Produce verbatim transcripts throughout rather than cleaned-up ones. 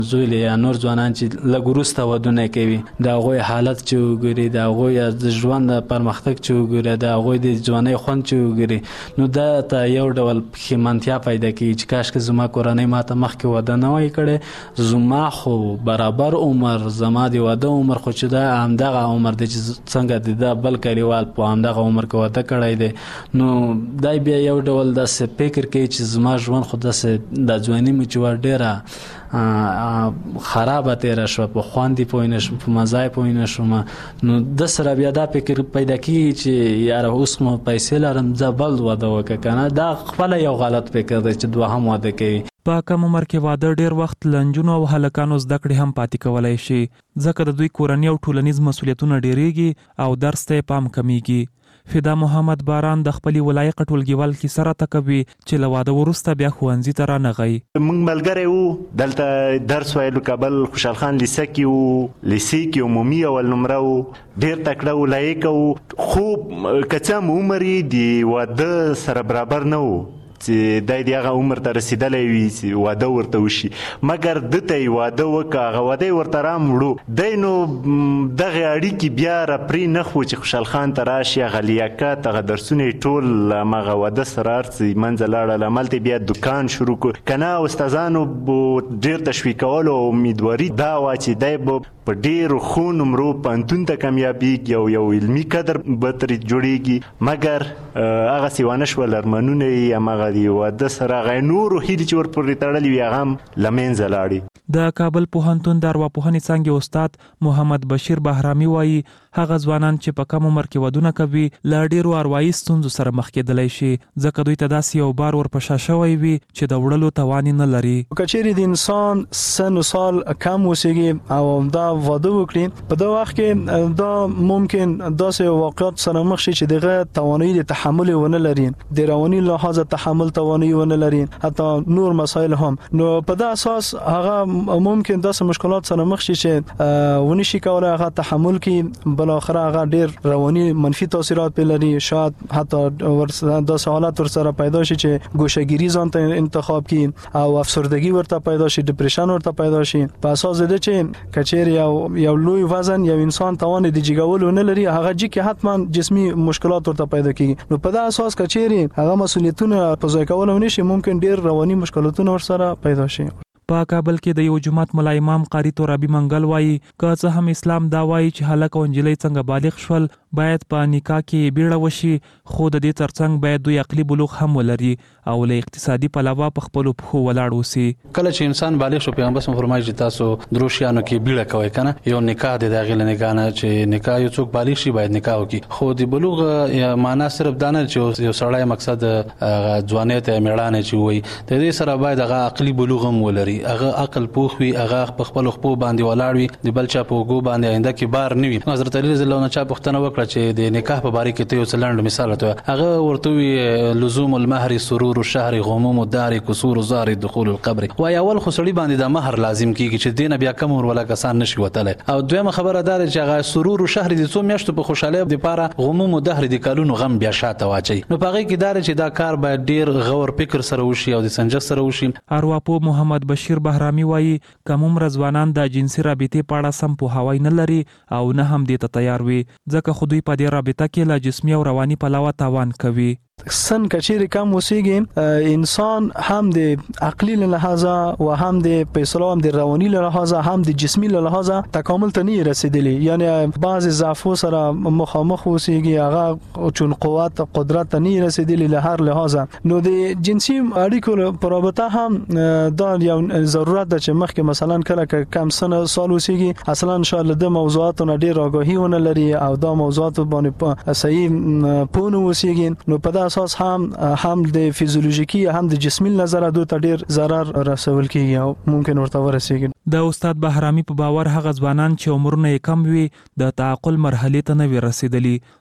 زوی یا نور ځوانان چې لږ وروسته ودونه کوي د هغوی حالت چې وګوري، د هغوی د ژوند پرمختګ چې وګوري، د هغوی د ځوانۍ خوند چې وګوري، نو دا ته یو ډول پښیمانتیا پیدا کوي چې کاشکې زما کورنۍ ما ته مخکې واده نه وای کړی، زما خو برابر عمر، زما د واده عمر خو چې دا همدغه عمر دی چې څنګه د دا بل کلیوال په همدغه عمر کې واده کړی دی. نو دا بیا یو ډول داسې فکر کوي چې زما ژوند خو داسې د ځواني مې چې وه ډېره خرابه تیره شوه، په خوند یې پوه نه شوم، په مزه یې پوه نه شوم. نو د سره بیا دا فکر پیدا کېږي چې یاره اوس مو پیسې لرم زه بل واده وکړه که نه. دا خپله یو غلط فکر دی چې دوهم واده کوي. په کم عمر کې واده ډیر وخت له نجونو او هلکانو زده کړې هم پاتې کولی شي، ځکه د دوی کورني او ټولنیز مسؤلیتونه ډیریږي او درس ته یې پام کمیږي. فدا محمد باران د خپلې ولایق ټولګیوال کیسه راته کوي چې له واده وروسته بیا ښوونځي ته رانغی. موږ ملګری وو، دلته درس ویلو کابل خوشحال خان لیسه کې وو، لیسې کې عمومي اول نمره وو، ډېر تکړه وو، لایق وو، خو که څه هم عمر یې د واده سره برابر نه وو چې دی د هغه عمر ته رسېدلی وي چې واده ورته وشي، مګر ده ته یې واده وکړه، هغه واده یې ورته راموړو. دی نو دغې اړیکې بیا راپرې نه خو چې خوشحال خان ته راشي، هغه لیاقت، هغه درسونه یې ټول هماغه واده سره هر څه منځه لاړل. همالته بیا دوکان شروع کړو، که نه استادانو به ډېر تشویقولو او امیدواري دا وه چې دی به په ډېرو ښو نمرو پوهنتون ته کامیابېږي او یو علمي قدر به ترې جوړېږي، مګر هغسې ونه شول. ارمانونه یې هماغه د واده سره هغه نورو هیلې چې ورپورې تړلې وي هغه هم له منځه لاړې. د کابل پوهنتون د ارواپوهنې څانګې استاد محمد بشیر بهرامي وایي هغه ځوانان چې په کم عمر کې ودونه کوي له ډېرو اروايي ستونزو سره مخ کېدلی شي، ځکه دوی ته داسې یو بار ورپشا شوی وي چې د وړلو توان یې نه لري. که چیرې د انسان سن و سال کم اوسېږي او دا واده وکړي، په دا وخت کې دا ممکن داسې واقعات سره مخ شي چې دغه توانایي د تحمل ونه لري، د رواني لحاظه تحمل توانایي ونه لري، حتی نور مسایل هم. نو په دا اساس هغه ممکن داسې مشکلات سره مخ شي چې ونی شي کولای هغه تحمل کړي، بل اخر هغه ډیر رواني منفي تاثیرات په لري، شاید حتی داسې حالات ورسره پیدا شي چې ګوشهګیری ځان ته انتخاب کړي او افسردگی ورته پیدا شي، ډیپریشن ورته پیدا شي. په اساس د چې کچیر یو یو لوی وزن یو انسان توان د جګولو نه لري، هغه چې کې حتما جسمي مشکلات ورته پیدا کیږي. نو په دا اساس کچیر هغه مسؤلیتونه په ځای کولو نشي، ممکن ډیر رواني مشکلاتونه ورسره پیدا شي. په کابل کې د یو جماعت ملا امام قاری ترابي منګل وایي که څه هم اسلام دا وایي چې هلک او نجلۍ څنګه بالغ شول باید په نکاح کې بیړه وشي، خو د دې ترڅنګ باید دوی عقلي بلوغ هم ولري او له اقتصادي پلوه په خپلو پښو ولاړ اوسي. کله چې انسان بالغ شو پیغمبر صلی الله علیه وسلم فرمایي چې تاسو درو شیانو کې بیړه کوئ، کنه یو نکاح دی، د هغې له نکاح نه چې نکاح یو څوک بالغ شي باید نکاح وکړي. خو د بلوغ معنا صرف دا نه چې یو سړی مقصد ځوانۍ ته میړانه چې وایي، د دې سره باید هغه عقلي بلوغ هم ولري، هغه عقل پوخ وي، هغه په خپلو خپو باندې ولاړ وي، د بل چا په اوږو باندې آینده کې بار نه وي. حضرت علی رضی الله عنه چا پوښتنه وکړه چې د نکاح په باره کې ته یو څه لنډ مثال راته، هغه ورته وي لزوم المهر سرور الشهر غموم الدار کسور زار دخول القبر. وایي اول خو سړي باندې د مهر لازم کېږي چې دینه بیا کم ور ولا کسان نشي وتلی، او دویمه خبره دا ده چې هغه سرور الشهر د څو میاشتو په خوشحالۍ دپاره، غموم الدهر د کلونو غم بیا شاته واچوي. نو په هغې کې دا ده چې دا کار باید ډېر غور فکر سره وشي او د سنجش سره وشي. ارواپوه محمد بشیر بهرامي وایي کم عمره ځوانان د جنسي رابطې په اړه سم پوهاوی نه لري او نه هم دې ته تیار وي، ځکه خو دوی په دې رابطه کې له جسمي او رواني پلوه تاوان کوي. سن کچیر کم وسیږي، انسان هم د عقلی له لحاظه و هم د پیسلو هم د رواني له لحاظه هم د جسمي له لحاظه تکامل ته نه رسیدلی، یعنی بعض ضعفو سره مخامخ وسیږي، هغه چون قوت قدرت ته نه رسیدلی له هر لحاظه. نو د جنسي اړیکو په رابطه هم دا یو ضرورت ده چې مخکې مثلا کله کم سن سال وسیږي اصلا ان شاء الله د موضوعاتو نه ډیر آگاهی ونه لري او دا موضوعات باندې صحیح پونه وسیږي. نو په اساس هم هم د فیزیولوژیکي هم د جسمي نظر دوی ته ډیر ضرر رسول کیږي او ممکن ورته ورسیږي. د استاد بهرامي په باور هغه ځوانان چې عمرونه یې کم وي د تعقل مرحلې ته نه وي رسیدلي،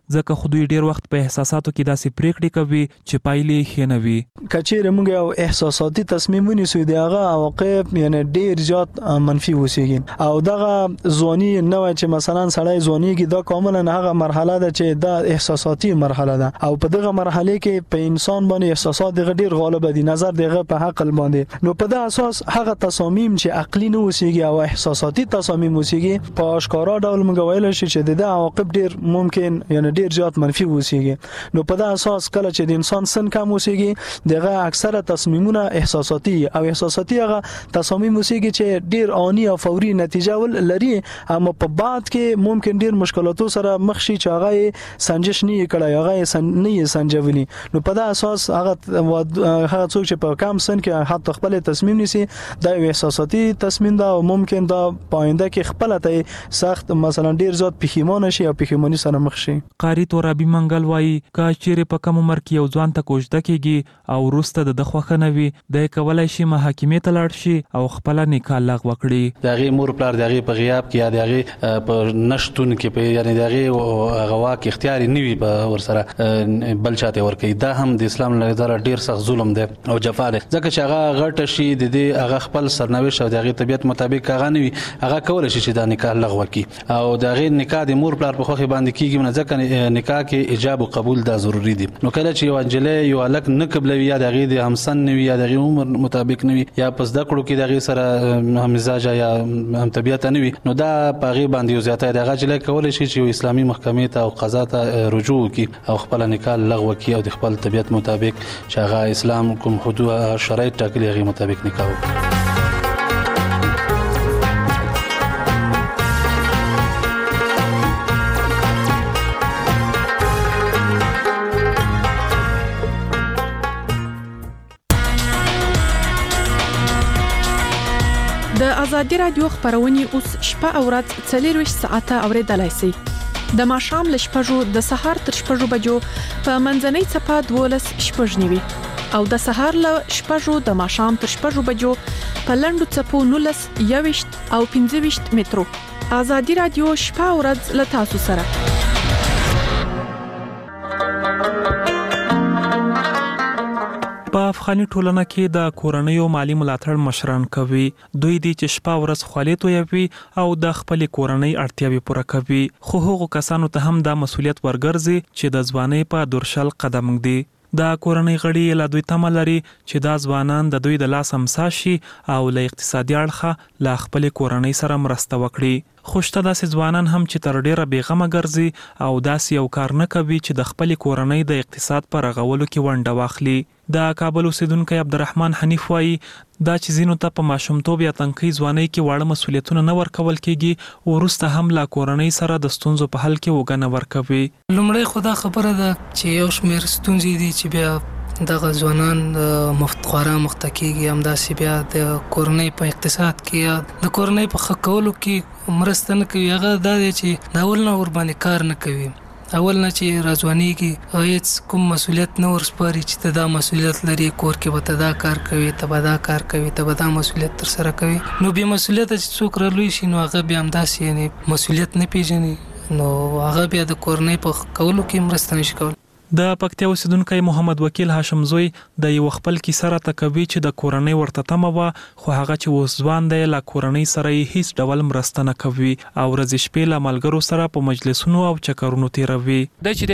ځکه خو دوی ډیر وخت په احساساتو کې داسې پریکړې کوي چې پایلې ښې نه وي. کچېرې موږ یو احساساتي تصمیم ونیسو د هغه عواقب یعنی ډیر زیات منفي وسیږي او دغه ځواني نه وای چې مثلا سړی ځوانيږي دا کاملا هغه مرحله ده چې دا احساساتي مرحله ده او په دغه مرحله کې په انسان باندې احساسات دغه ډیر غالب دي، نظر دغه په عقل باندې. نو په دغه اساس هغه تصامیم چې عقلي نه وسیږي او احساساتي تصامیم وسیږي په اشکارا ډول موږ ویل شي چې د عواقب ډیر ممکن یعنی ډیر زیات منفي وسیږي. نو په دغه اساس کله چې د انسان سن کم وسیږي دغه اکثره تصمیمونه احساساتي او احساساتي هغه تصامیم وسیږي چې ډیر آنی او فوري نتیجه ول لري، اما په بعد کې ممکن ډیر مشکلاتو سره مخ شي چې هغه سنجش نه کړي، هغه سن نه سنجولي. نو په دغه اساس هغه هغه څوک چې په کم سن کې حتی خپل تصمیم نیسي دا یو احساساتي تصمیم ده او ممکن دا پاینده کې خپل ته سخت مثلا ډیر زیات پښیمانه شي او پښیمانی سره مخ شي. قاری تورابي منګل وایي کا چیرې په کم عمر کې یو ځوان ته کوژده کیږي او وروسته د دخوخه نوي د کولای شي محاکمې ته لاړ شي او خپل نکاح لغوه کړي. دغه مور پلار دغه په غیاب کې یا دغه په نشټون کې په یعنی دغه غوا کې اختیاري نیوي په ور سره بل چاته ور کوي. دا هم د اسلام له نظر ډیر سخت ظلم دی او جفا دی، ځکه چې هغه غټ شي د دې هغه خپل سرنوشت او دغه طبيعت مطابق هغه نیوي هغه کول شي چې دا نکاح لغوه کی او دا غیر نکاح د مور پلار په خوخه باندې کیږي، نه ځکه نکاح کې ایجاب او قبول دا ضروری دي. نو کله چې یو انجلې یو الک نه قبلوي یا د غیر د همسن نوي یا د عمر مطابق نوي یا پس د کړو کې د غیر سره هم مزاج یا هم طبيعت نوي، نو دا په غیر باندې یو زیاته د غجلې کول شي چې اسلامي محکمې ته او قضا ته رجوع کی او خپل نکاح لغوه کی او د خپل طبيعت مطابق چې هغه اسلام کوم حدود شرایط ټاکلي غیر مطابق نکاح وکړي. د ازادي رادیو خبرونه اوس شپه او ورځ څلور ساعته اوریدلای شئ. د ماښام ل شپږو د سهار تر شپږو بجو په منځنۍ صفه دولس شپږ نیوي او د سهار ل شپږو د ماښام تر شپږو بجو په لندو صفو نولس یويشت او پنځه ویشت مترو. ازادي رادیو شپه او ورځ ل تاسو سره. په افغاني ټولنه کې د کورنیو مالی ملاتړ مشران کوي. دوی دي چې شپه ورځ خالي تویوي او د خپل کورنۍ اړتیاوي پوره کوي، خو هغو کسانو ته هم د مسولیت ورګرځي چې د ځوانۍ په درشل قدم ږدي. د کورنۍ غړي له دوی تمه لري چې دا ځوانان د دوی د لاس امسا شي او له اقتصادي اړخه له خپل کورنۍ سره مرسته وکړي. خوشته داسې ځوانان هم چې تر ډیره بیغمه ګرځي او داسې یو کار نه کوي چې د خپل کورنۍ د اقتصاد پر رغولو کې ونډه واخلي. د کابل اوسیدونکو عبدالرحمن حنیف وایي دا چې زینو ته په ماشومتوب یا تنکۍ ځوانۍ کې واړه مسولیتونه نه ورکول کېږي او وروسته هم لا کورنۍ سره د ستونزو په حل کې وګڼه ورکوي. لومړی خو دا خبره ده چې یو شمېر ستونزې دي چې بیا دغه ځوانان مفتخواره مختکیږي، همداسې بیا د کورنۍ په اقتصاد کې یا د کورنۍ په ښه کولو کې مرسته نه کوي. هغه دا دی چې د اول نه ورباندې کار نه کوي، اول نه چې راځوانيږي هیڅ کوم مسولیت نه ورسپاري چې ته دا مسولیت لري، کور کې به ته دا کار کوي، ته به دا کار کوي، ته به دا مسولیت تر سره کوي. نو بیا مسولیت چې څوک رالوي شي نو هغه بیا همداسې یعنی مسولیت نه پیژني، نو هغه بیا د کورنۍ په کولو کې مرسته نشي کولی. د پکتیا اوسیدونکو محمد وکیل هاشم زوی د یو خپل کیسه را تکوي چې د کورنۍ ورته تمه و، خو هغه چې اوس ځوان دی له کورنۍ سره هیڅ ډول مرسته نه کوي او ورځې شپې له ملګرو سره په مجلسونو او چکرونو تیروي. د چې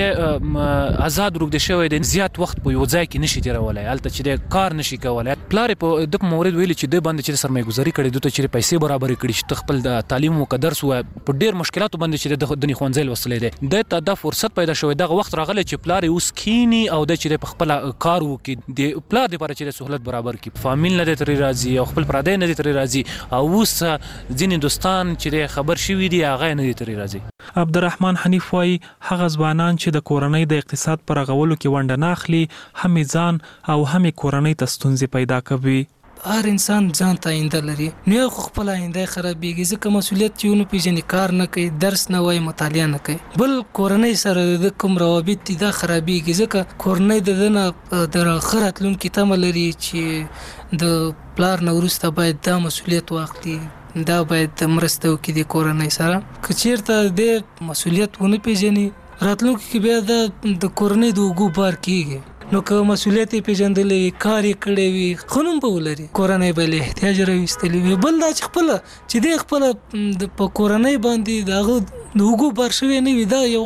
د آزاد روغ د شوی د زیات وخت په یو ځای کې نشي تیرولای، البته چې د کار نشي کولای. پلار په د مورید ویل چې د باندې چې سرمایه گذاري کړي دوی چې پیسې برابر کړي چې خپل د تعلیم او قدر سو په ډیر مشکلاتو باندې چې د دني خوانځل وسلې ده. د ته د فرصت پیدا شوی دغه وخت راغلی چې پلار اوس کینی او د چې په خپل کار وکي د پلار لپاره چې سہولت برابر کی، فامیل نه د تری راضي او خپل پردې نه د تری راضي او اوس ځینې دوستان چې خبر شوی دی هغه نه د تری راضي. عبدالرحمن حنیف وایي هغه ځوانان چې د کورنۍ د اقتصاد پر غولو کې ونډه نه اخلي هم ځان او هم کورنۍ ته ستونزې پیدا کوي. هر انسان ځان ته آینده لري، نو یو خپل آینده خرابېږي ځکه مسولیت چې ونه پیژني، کار نه کوي، درس نه وایي، مطالعه نه کوي. بل کورنۍ سره د کوم روابط دي دا خرابېږي ځکه کورنۍ د دنه د آخر راتلونکي تمه لري چې د پلار نه وروسته باید دا مسولیت واخلي، دا باید مرسته وکړي د کورنۍ سره. که چیرته د مسولیت ونه پیژني راتلونکي کې بیا د د کورنۍ د اوږو بار کیږي. نو که مسؤلیت یې پیژندلې کار یې کړی وي خو نوم به ولري کورنۍ به له احتیاج راویستلی وي. بل دا چې خپله چې دی خپله په کورنۍ باندې د هغه د اوږو بار شوی نه وي دا یو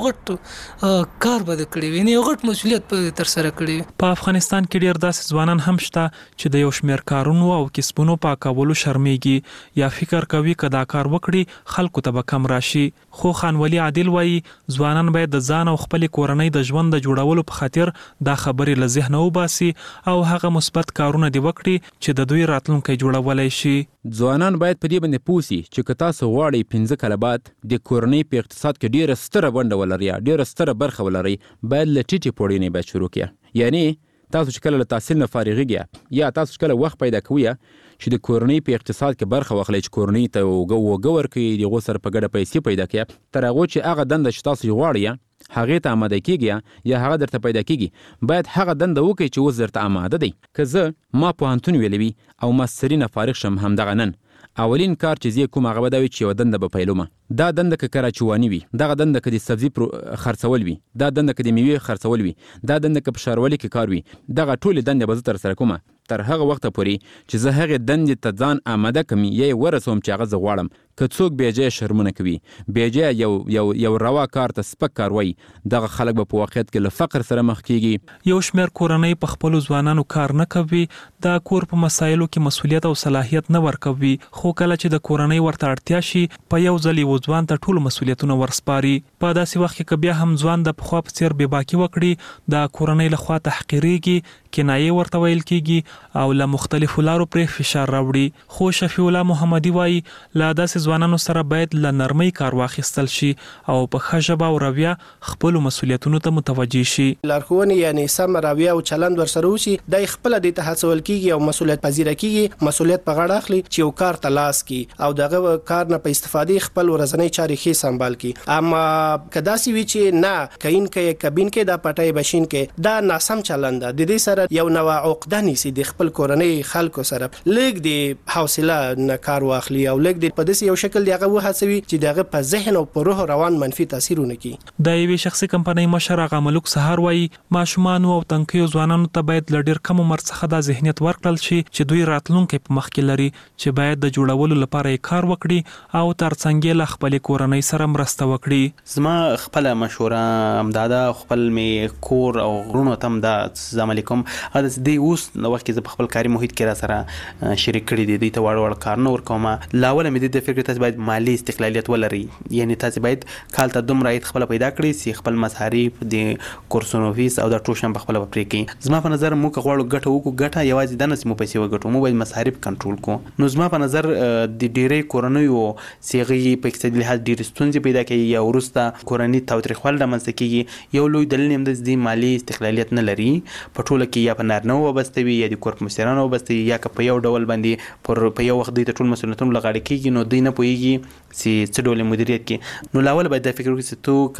غټ کار به د کړی وي یو غټ مسؤلیت به ترسره کړی وي. په افغانستان کې ډېر داسې ځوانان هم شته چې د یو شمېر کارونو او کسبونو په کولو شرمېږي یا فکر کوي که دا کار وکړي خلکو ته به کم راشي. خو خانولي عادل وایي ځوانان باید د ځان او خپلې کورنۍ د ژوند د جوړولو په خاطر دا خبرې له ذهنه وباسي او هغه مثبت کارونه دی وکړي چې د دوی راتلونکی جوړولای شي. ځوانان باید په دې باندې پوه سي چې که تاسو غواړئ پنځه کاله بعد د کورنۍ په اقتصاد کې ډېره ستره ونډه ولرئ یا ډېره ستره برخه ولرئ باید له ټیټې پوړۍ نه باید شروع کړئ. یعنی تاسو چې کله له تحصیل نه فارغېږئ یا تاسو چې کله وخت پیدا کوئ چې د کورنۍ په اقتصاد کې برخه واخلئ چې کورنۍ ته اوږه ورکړئ د هغو سره په ګډه پیسې پیدا کړئ تر هغو چې هغه دنده چې تاسو یې غواړئ هغې ته آماده کېږي یا هغه درته پیدا کېږي باید هغه دنده وکړئ چې اوس درته آماده دی. که زه ما پوهنتون ویلی وي او ماستري نه فارغ شم همدغه نن اولین کار چې زه کوم هغه به دا وي چې یوه دنده به پیلومه. دا دنده که کراچواني وي دغه دنده که د سبزي خرڅول وي دا دنده که د میوې خرڅول وي دا دنده که په ښاروالۍ کې کار وي دغه ټولې دندې به زه ترسره کومه تر هغه وخته پورې چې زه هغې دندې ته ځان آماده کړم یا یې ورسوم چې هغه زه غواړم. که څوک بېجایه شرمونه کوي بېجایه یو یو یو روا کار ته سپک کار وایي دغه خلک به په واقعیت کې له فقر سره مخ کېږي. یو شمېر کورنۍ په خپلو ځوانانو کار نه کوي د کور په مسایلو کې مسؤلیت او صلاحیت نه ورکوي خو کله چې د کورنۍ ورته اړتیا شي په یو ځل یو ځوان ته ټول مسؤلیتونه ورسپاري. په داسې وخت کې که بیا هم ځوان د پخوا په څېر بېباکي وکړي د کورنۍ له خوا تحقیرېږي کنایې ورته ویل کېږي او له مختلفو لارو پرې فشار راوړي. خو شفیع الله محمدي وایي له داسې ځوانانو سره باید له نرمۍ کار واخیستل شي او په ښه ژبه او رویه خپلو مسؤلیتونو ته متوجه شي. لارښوونې یعنې سمه رویه او چلند ورسره وشي دا یې خپله دې ته هڅول کېږي او مسؤلیت پذیره کېږي مسؤلیت په غاړه اخلي چې یو کار ته لاس کړي او دغه کار نه په استفادې خپل ورځنۍ چارې ښې سمبال کړي. اما که داسې وي چې نه کین کې کبین کې دا پټۍ بشین کې دا ناسم چلند ده د دې سره یو نوع عقده نیسي د خپل کورنۍ خلکو سره لږ د حوصله نه کار واخلي او لږ د په داسې یو شکل دی هغه وهڅوي چې دغه په ذهن او په روح روان منفي تاثیرونه کوي. د یوې شخصي کمپنۍ مشر هغه ملک سهار وایي ماشومانو او تنکیو ځوانانو ته باید له ډېر کم عمر څخه دا ذهنیت ورکړل شي چې دوی راتلونکی په مخ کې لري چې باید د جوړولو لپاره یې کار وکړي او ترڅنګ یې له خپلې کورنۍ سره مرسته وکړي. زما خپله مشوره همدا ده خپل مې کور او غرونو ته هم دا عملي کوم دی اوس د وخت کې زه په خپل کاري محیط کې را سره شریک کړي دي دوی ته واړه واړه کارونه ورکومه. له اوله مې د فکر تاسو باید مالي استقلالیت ولرئ یعنی تاسو باید کال ته دومره عاید خپله پیدا کړئ چې خپل مصارف د کورسونو فیس او د ټول شیان په خپله به پرې کړئ. زما په نظر موږ که غواړو ګټه وکړو ګټه یوازې دا نه چې موږ پیسې وګټو موږ باید مصارف کنټرول کړو. نو زما په نظر د ډېرۍ کورنیو چې هغوی په اقتصادي لحاظ ډېرې ستونزې پیدا کوي یا وروسته کورني تاوتریخوالی رامنځته کېږي یو لوی دلیل هم د دې مالي استقلالیت نه لري په ټوله کې یا په نارینه وابسته وي یا د کور په مشرانو وابسته وي یا که په یو ډول باندې پر په یو وخت دوی ته ټول مسؤلیتونه له غاړې کېږي نو دوی نه پوهېږي چې څه ډول مدیریت کړي. نو له اوله باید دا فکر وکړي چې تو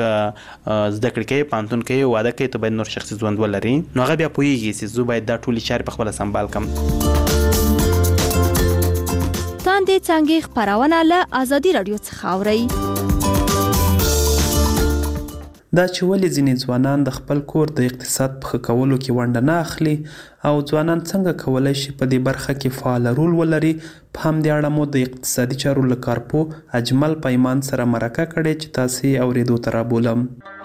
که زده کړې کوې پوهنتون کوې واده کوې ته باید نور شخصي ژوند ولري نو هغه بیا پوهېږي چې زه باید دا ټولې چارې په خپله سمبال کړم. تاندې څانګې خپرونه له ازادي راډیو څخه اورئ. دا چې ولې ځینې ځوانان د خپل کور د اقتصاد په ښه کولو کې ونډه نه اخلي او ځوانان څنګه کولی شي په دې برخه کې فعال رول ولري په همدې اړه مو د اقتصادي چارو له کارپوه اجمل پیمان سره مرکه کړې چې تاسې یې اورېدو ته رابولم.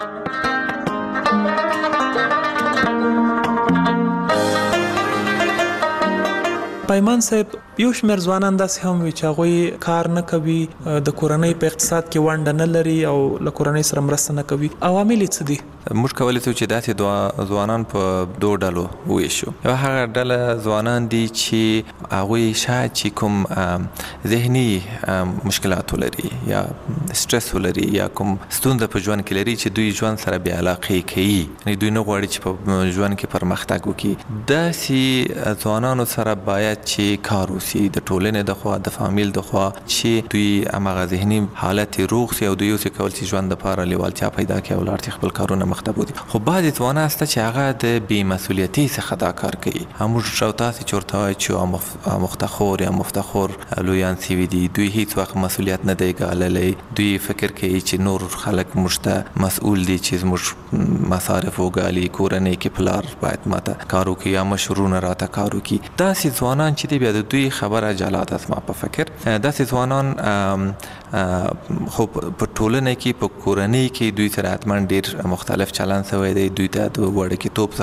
پیمان صاحب یو شمېر ځوانان داسې هم وي چې هغوی کار نه کوي د کورنۍ په اقتصاد کې ونډه نه لري او له کورنۍ سره مرسته نه کوي. عوامل یې څه دي؟ موږ کولی شو چې داسې ځوانان په دوو ډلو وویشو. یوه هغه ډله ځوانان دي چې هغوی شاید چې کوم ذهني مشکلات ولري یا سټرس ولري یا کوم ستونزه په ژوند کې لري چې دوی ژوند سره بې علاقې کوي یعنې دوی نه غواړي چې په ژوند کې پرمختګ وکړي. داسې ځوانانو سره باید چې کار وشي اوسي د ټولنې د خوا د فامیل د خوا چې دوی هغه ذهني حالت روغ سي او دوی اوسې کول چې ژوند لپاره لیوالتیا پیدا کړي او لارتي خپل کارونه مخته بودي. خو بعضې ځوانان شته چې هغه د بې مسؤلیتۍ څخه دا کار کوي. موږ شو تاسې چورته وایي چې مفتخور یا مفتخور لویان سوي دي، دوی هیڅ وخت مسؤلیت نه دی ګاللی. دوی فکر کوي چې نور خلک موږ ته مسؤل دي چې زموږ مصارف وګالي، کورنۍ کې پلار باید ماته کار وکړي یا مشرونه راته کار وکړي. داسې ځوانان چې دي بیا د دوی خبره جلا ده زما په فکر. داسې ځوانان خو په ټولنه کې په کورنۍ کې دوی سره حتما ډېر مختلف چلند شوی دی. دوی ته د وړکتوب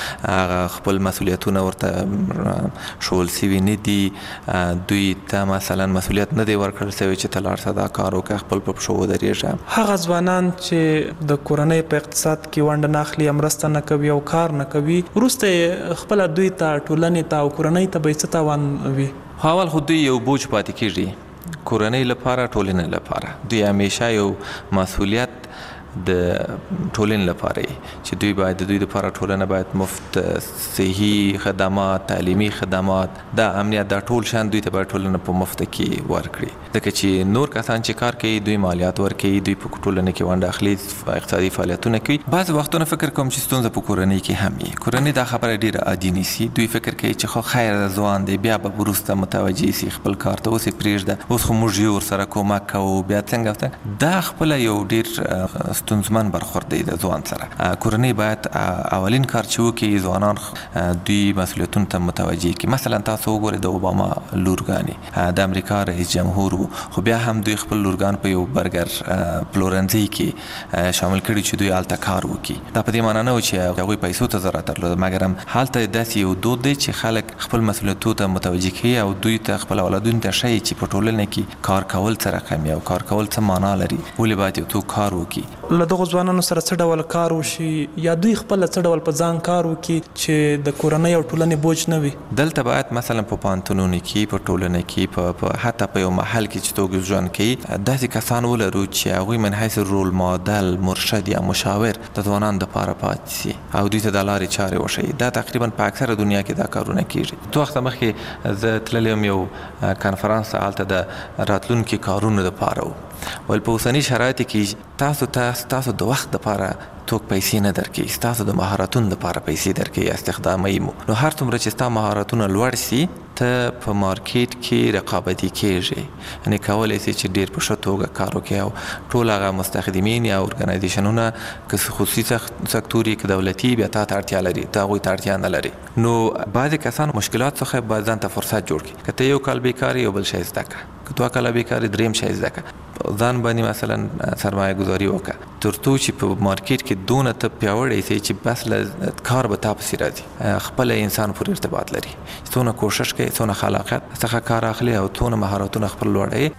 څخه خپل مسؤلیتونه ورته شول سوي نه دي. دوی ته مثلا مسؤلیت نه دی ورکړل شوی چې ته لاړ شه دا کار وکړه، خپل په پښو ودرېږه. هغه ځوانان چې د کورنۍ په اقتصاد کې ونډه نه اخلي، مرسته نه کوي او کار نه کوي، وروسته خپل دوی ته ټولنې ته او کورنۍ ته به څه تاوان وي؟ اول خو دوی یو بوج پاتې کېږي کورنۍ لپاره، ټولنې لپاره. دوی همیشه یو مسؤلیت د ټولنې لپاره چې دوی باید د دوی لپاره ټولنه باید مفت صحي خدمات، تعلیمي خدمات، دا امنیت، دا ټول شان دوی ته باید ټولنه په مفت کې ورکړي. ځکه چې نور کسان چې کار کوي دوی مالیات ورکوي، دوی په ټولنه کې ونډه اخلي، اقتصادي فعالیتونه کوي. بعض وختونه فکر کوم چې ستونزه په کورنۍ کې هم وي. کورنۍ دا خبره ډیره عادي نیسي. دوی فکر کوي چې خو خیر ځوان دی، بیا به وروسته متوجه شي خپل کار ته، اوس یې پرېږده، اوس خو موږ یې ورسره کومک کوو، بیا څنګه. دا خپله یو ډیر ستونزمن برخورد دی د ځوان سره. کورنۍ باید اولین کار چې وکړي ځوانان دوی مسؤلیتونو ته متوجه کړي. مثلا تاسو وګورئ د اوباما لورګانې د امریکا رئیس جمهور و، خو بیا هم دوی خپل لورګان په یو برګر پلورنځي کې شامل کړي چې دوی هلته کار وکړي. دا په دې معنا نه و چې هغوی پیسو ته ضرورت درلوده، مګر هم هلته داسې یو دود دی چې خلک خپل مسؤلیتونو ته متوجه کوي او دوی ته خپل اولادونو ته ښیي چې په ټولنه کې کار کول څه رقم او کار کول څه معنا لري، ولې باید یو څوک کار وکړي. له دغو ځوانانو سره څه ډول کار وشي یا دوی خپل څه ډول په ځان کار وکړي چې د کورنۍ او ټولنې بوج نه وي؟ دلته باید مثلا په پوهنتونونو کې، په ټولنه کې، په حتی په یو محل کې چې څوک ژوند کوي، داسې کسان ولرو چې هغوی من حیث رول ماډل، مرشد یا مشاور د ځوانانو دپاره پاتې سي او دوی ته د لارې چارې وښیي. دا تقریبا په اکثره دنیا کې دا کارونه کېږي. څو وخته مخکې زه تللی یم یو کنفرانس ته، هلته د راتلونکي کارونو دپاره و. ول په اوسني شرایطو کې تاسو ته ستاسو د وخت دپاره څوک پیسې نه درکوي، ستاسو د مهارتونو دپاره پیسې درکوي، استخداموي مو. نو هر څومره چې ستا مهارتونه لوړ سي ته په مارکیټ کې رقابتي کېږي، یعنې کولی سي چې ډېر په ښه توګه کار وکړي او ټول هغه مستخدمین یا ارګنایزیشنونه که خصوصي سکتور یې که دولتي بیا تا ته اړتیا لري، ته هغوی ته اړتیا نه لري. نو بعضې کسان مشکلات څخه باید ځان ته فرصت جوړ کړي. که ته یو کال بیکار یو بل شی زده کړه، که دوه کاله بیکار دریم شی زده کړه، ځان باندې مثلا سرمایه گذاري وکړه، تر څو چې په مارکیټ کې دونه ته پیاوړی سي چې بس له کار به تا پسې راځي. خپل انسان پورې ارتباط لري، څونه کوشش کوي، څونه خلاقیت څخه کار اخلي او څونه مهارتونه خپل لوړوي.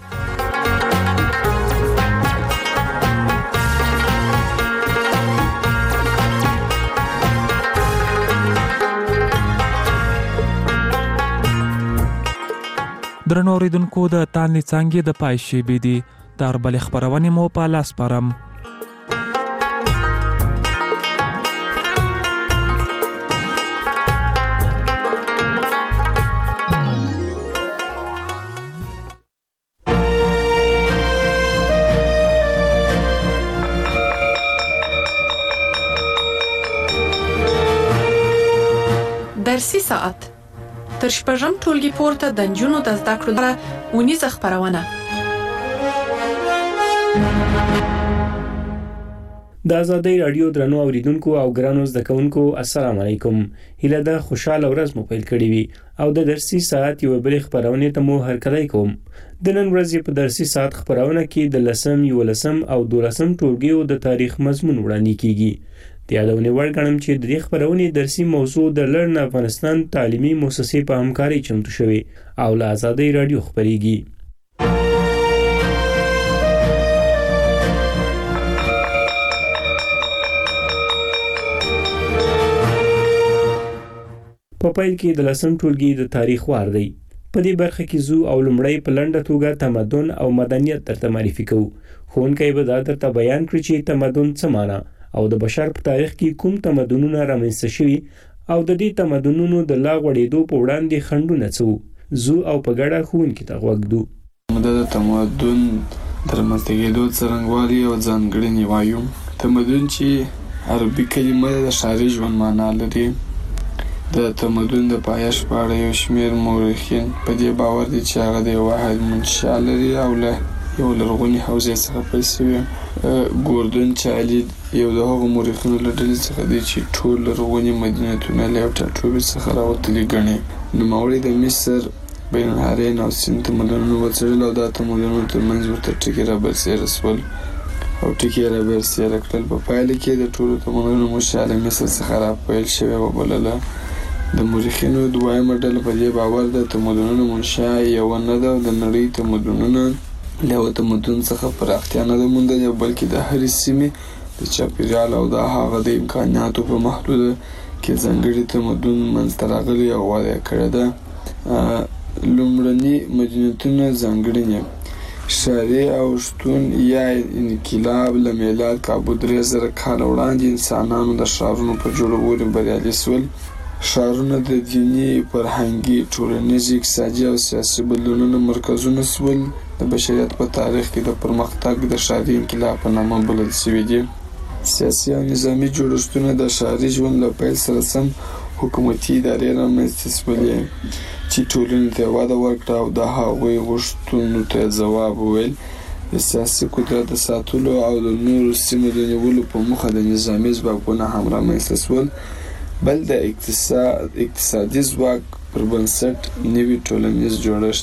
درنو اوریدونکو، د تانلې څانګې د پای شیبې دي. تر بلې خپرونې مو په لاس سپارم. درسي ساعت تر شپږم ټولګي پورته د نجونو د زده کړو لپاره اونیزه خپرونه. د آزادۍ راډیو درنو اوریدونکو او ګرانو زده کوونکو، السلام علیکم. هیله ده خوشاله ورځ مو پیل کړې وي او د درسي ساعت یو بلې خپرونې ته مو هرکلی کوم. د نن ورځې په درسي ساعت خپرونه کې د لسم، یولسم او دولسم ټولګیو د تاریخ مضمون وړاندې کیږي. د یادونې وړ ګڼم چې د دې خپرونې درسي موضوع د لرن افغانستان تعلیمي مؤسسې په همکارۍ چمتو شوې او له آزادۍ راډیو خپرېږي. په پیل کې د لسم ټولګي د تاریخ وار دی. په دې برخه کې زو او لومړی په لنډه توګه تمدن او مدنیت درته معرفي کوو. ښوونکی به دا درته بیان کړي چې تمدن څه معنی او د بشر په تاریخ کې کوم تمدنونه رامنځته شوي او د دې تمدنونو د لا غوړېدو په وړاندې خنډونه څه وو. زو او په ګډه ښوونکي ته غوږ دو. د تمدن تر رامنځته کېدو څرنګوالي او ځانګړنې وایو. تمدن چې عربي کلمه د ښاري ژوند معنا لري. د تمدن د پایښت په اړه یو شمېر مورخین په دې باور دي چې هغه د یو واحد منشا لري او له یو لرغونې حوزې څخه پیل شوی. ګوردن چالید یو د هغو مورخینو له ډلې څخه دی چې ټول لرغوني مدینتونه له یو ټاټوبي څخه راوتلي ګڼي. نوموړي د مصر، بین النهرین او سیند تمدنونه وڅېړل او دا تمدنونه ترمنځ ورته ټکي رابرسېره شول او ټکي یې رابرسېره کړل. په پایله کې د ټولو تمدنونو منشا له مصر څخه راپیل شوې وبلله. د مورخینو دویمه ډله په دې باور ده تمدنونو منشا یوه نه ده او د نړۍ تمدنونه له یوه تمدن څخه پراختیا نه ده موندلې بلکې د هرې سیمې د چاپېریال او د هغه د امکاناتو په محدوده کې ځانګړي تمدن منځته راغلی او وده یې کړې ده. لومړني مدینتونه ځانګړنې ښاري او شتون یا انقلاب له میلاد کابو درې زره کاله وړاندې انسانانو د ښارونو په جوړولو بریالي شول. ښارونه د دیني، فرهنګي، ټولنیزي، اقتصادي او سیاسي بدلونونو مرکزونه شول. د بشریت په تاریخ کې د پرمختګ د ښاري انقلاب په نامه بلل شوي دي. سیاسي او نظامي جوړښتونه د ښاري ژوند له پیل سره سم حکومتي ادارې رامنځته شولې چې ټولنې ته وده ورکړه او د هغوی غوښتنو ته ځواب وویل. د سیاسي قدرت د ساتلو او د نورو سیمو د نیولو په موخه د نظامي ځواکونه هم رامنځته شول. بل د اقتصاد اقتصادي ځواک پر بنسټ نوي ټولنیز جوړښت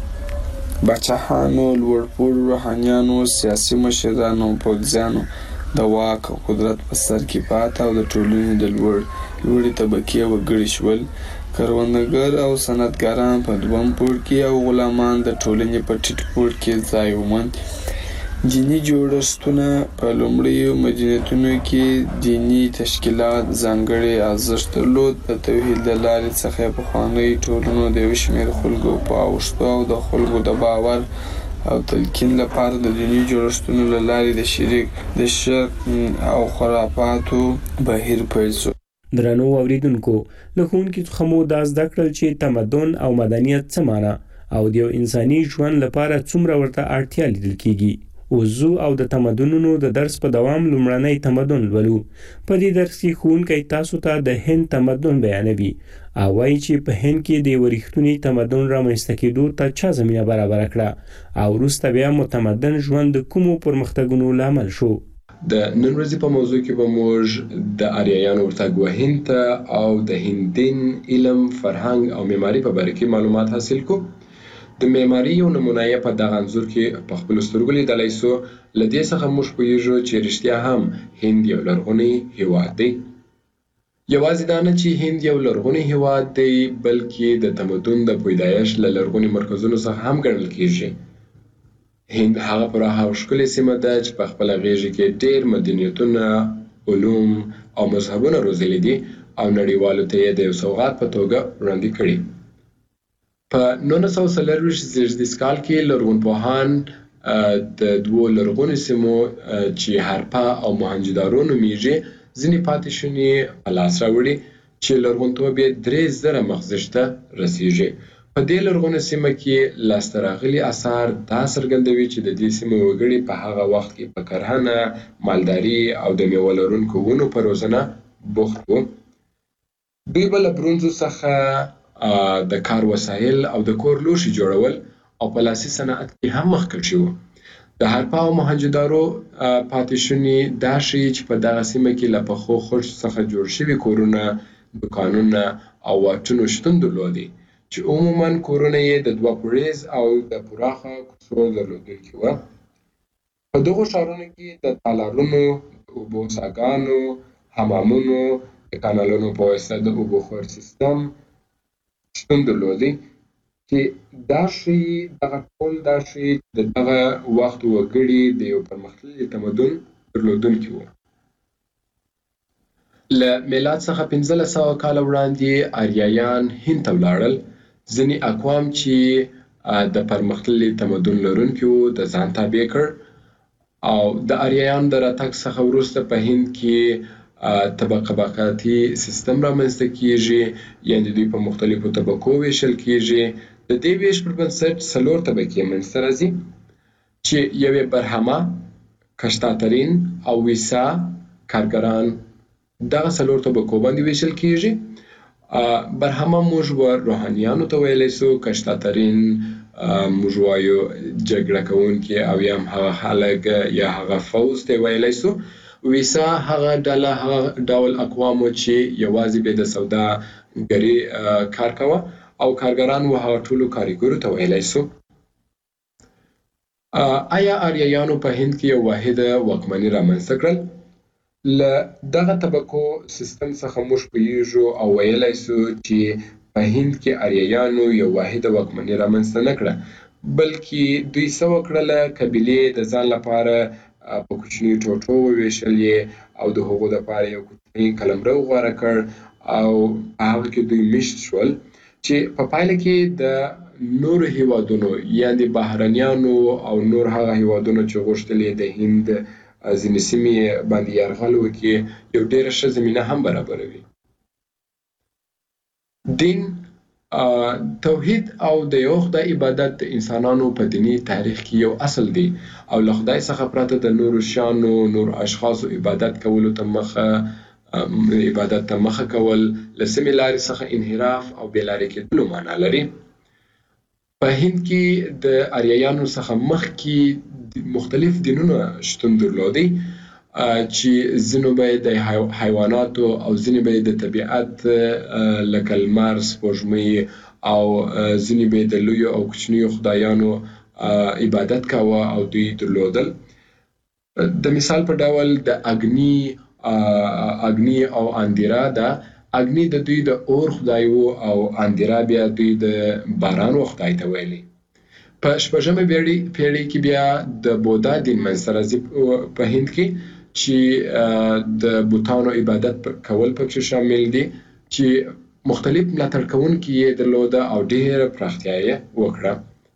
باچاهانو، لوړپوړو روحانیانو، سیاسي مشرانو او پوځیانو د واک او قدرت په سر کې پاته او د ټولنې د لوړ لوړې طبقې وګړي شول. کروندګر او صنعتګاران په دویم پوړ کې او غلامان د ټولنې په ټیټ پوړ کې ځای وموند. دیني جوړښتونه په لومړیو مدینتونو کې دیني تشکیلات ځانګړی ارزښت درلود. د توحید له لارې څخه پخوانۍ ټولنو د یو شمېر خلکو په اوښتو او د خلکو د باور او تلقین لپاره د دیني جوړښتونو له لارې د شرک د شرک او خرافاتو بهیر پیل شو. درنو اوریدونکو، له ښوونکي څخه مو دا زده کړل چې تمدن او مدنیت څه معنا او د یو انساني ژوند لپاره څومره ورته اړتیا لیدل کیږي. وضو او د تمدنونو د درس په دوام لومړنی تمدن لولو. په دې درس کې ښوونکی تاسو ته د هند تمدن بیانوي او وایي چې په هند کې د یوه رښتوني تمدن رامنځته کېدو ته چا زمینه برابره کړه او وروسته بیا متمدن ژوند د کومو پرمختګونو لامل شو. د نن ورځې په موضوع کې به موږ د آریایانو ورتګ هند ته او د هندین علم، فرهنګ او معماري په باره کې معلومات حاصل کوو. د معماري یو نمونه یې په دغه انځور کې په خپلو سترګو لیدلی سو. له دې څخه موږ پوهیږو چې رښتیا هم هند یو لرغونی هیواد دی. یوازې دا نه چې هند یو لرغونی هیواد دی بلکې د تمدن د پیدایښت له لرغوني مرکزونو څخه هم ګڼل کیږي. هند هغه پراخه او ښکلې سیمه ده چې په خپله غیږ کې ډېر مدنیتونه، علوم او مذهبونه روزلي دي او نړیوالو ته یې د یو سوغات په توګه وړاندې کړي. په نولس سوه څلرویشت زېږدیز کال کې لرغونپوهان د دوو لرغونو سیمو چې هرپا او موهنجودارو نومیږي ځینې پاتې شونې په لاس راوړي چې لرغونتوب یې درې زره مخزش ته رسیږي. په دې لرغونو سیمه کې لاسته راغلي اثار دا څرګندوي چې د دې سیمې وګړي په هغه وخت کې په کرهنه، مالداري او د میوه لرونکو ونو په روزنه بوخت وو. دوی به له برونزو څخه د کار وسایل او د کور لوښي جوړول او په لاسي صنعت کې هم مخکښ وو. د هرپا او موهنجودارو پاتې شونې دا ښیي چې په دغه سیمه کې له پخو خښتو څخه جوړ شوي کورونه، دوکانونه او واټونه شتون درلودې چې عموماً کورونه یې د دوه پوړیز او د پراخه کوڅو درلودونکي وو. په دغو ښارونو کې د تالارونو، د اوبو څاګانو، حمامونو، د کانالونو په واسطه د اوبو خور سیستم شتون درلودی چې دا ښیي دغه ټول دا ښیي چې د دغه وخت وګړي د یو پرمختللي تمدن درلودونکي وو. له میلاد څخه پنځلس سوه کاله وړاندې آریایان هند ته ولاړل. ځینې اقوام چې د پرمختللي تمدن لرونکي وو د ځان تابع کړ او د آریایانو د راتګ څخه وروسته په هند کې طبقاتي سیستم رامنځته کیږي، یعنې دوی په مختلفو طبقو ویشل کیږي. د د دې ویش پر بنسټ څلور طبقې منځته راځي چې یوې برهمه، کشتاترین او ویسا کارګران دغه څلور طبقو باندې ویشل کیږي. برهمه موږ و روحانیانو ته ویلی سو، کشتاترین موږ وایو جګړه کوونکي او یا هم هغه خلک یا هغه فوز ته ویلی سو. ویسا هغه ډله هغه ډول اقوامو چې یوازې به د سوداګري کار کوه او کارګران و هغه ټولو کارګرو ته ویلی سو. آیا آریایانو په هند کې یو واحده واکمني رامنځته کړل؟ له دغه طبقو سیستم څخه موږ پوهیږو او ویلی سو چې په هند کې آریایانو یو واحده واکمني رامنځته نه کړه، بلکې دوی څه وکړله، قبیلې د ځان لپاره په کوچني ټوټو وویشلې او د هغو دپاره یو کوچنی قلمرو غوره کړ او په هغه کې دوی میشت شول چې په پایله کې د نورو هیوادونو یعنې بهرنیانو او نور هغه هیوادونو چې غوښتل د هند ځینې سیمې باندې یرغل وکړي یو ډېره ښه زمینه هم برابروي. دین، توحید او د یو خدای عبادت د انسانانو په دینی تاریخ کې یو اصل دی او له خدای څخه پرته د نورو شیانو، نور اشخاصو عبادت کولو ته مخه عبادت ته مخه کول له سمې لارې څخه انحراف او بې لارې کېدلو معنا لري. په هند کې د آریایانو څخه مخکې مختلف دینونه شتون درلودی چې ځینو به د حیواناتو او ځینې به د طبیعت لکه لمر، سپوږمۍ او ځینې به د لویو او کوچنیو خدایانو عبادت کاوه او دوی درلودل. د مثال په ډول د اګني اګني او اندیرا ده. اګني د دوی د اور خدای و او اندیرا بیا دوی د باران و خدای ته ویلي. په شپږمه پیړۍ کې بیا د بودا دین منځته راځي په هند کې چې د بوتانو عبادت کول پکې شامل دي چې مختلف ملاتړ کوونکي یې درلوده او ډېره پراختیا یې وکړه.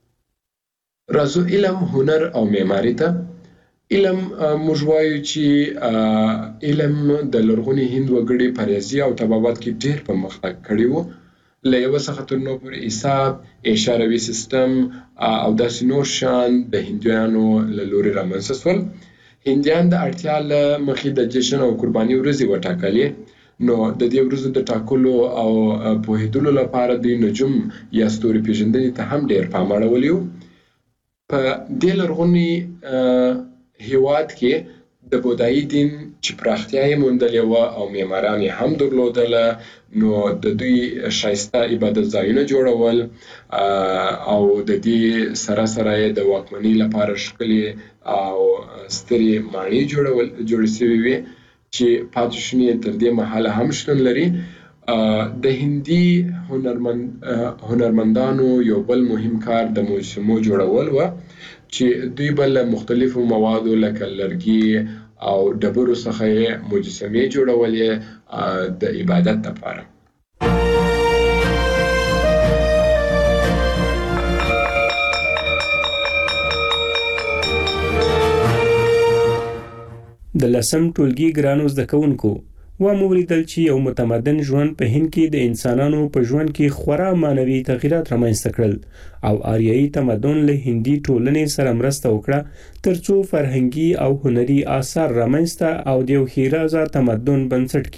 راځو علم، هنر او معماري ته. علم موږ وایو چې علم د لرغوني هند وګړي په ریاضي او طبابت کې ډېر پرمختګ کړی و. له یوه څخه تر نورو پورې حساب، اشاروي سیستم او داسې نور شیان د هندیانو له لورې رامنځته سول. هندیان د اړتیا له مخې د جشن او قرباني ورځې وټاکلې، نو د دې ورځو د ټاکلو او پوهېدلو لپاره دوی نجوم یا ستوري پېژندنې ته هم ډېر پام اړولی و. په دې لرغوني هیواد کې د بودایي دین چې پراختیا یې موندلې وه او معماران یې هم درلودله، نو د دوی ښایسته عبادت ځایونه جوړول او د دې سره سره یې د واکمنۍ لپاره ښکلې او سترې ماڼۍ جوړول جوړې سوې وې چې پاتې شونې تر دې مهاله هم شتون لري. د هندي هنرمند هنرمندانو یو بل مهم کار د مجسمو جوړول و چې دوی به له مختلفو موادو لکه لرګي او ډبرو څخه یې مجسمې جوړولې د عبادت لپاره. د لسم ټولګي ګرانو زده کوونکو ومو ولیدل چې یو متمدن ژوند په هند کې د انسانانو په ژوند کې خورا معنوي تغیرات رامنځته کړل او آریایي تمدن له هندي ټولنې سره مرسته وکړه ترڅو فرهنګي او هنري آثار رامنځته او د یو ښېرازه تمدن بنسټ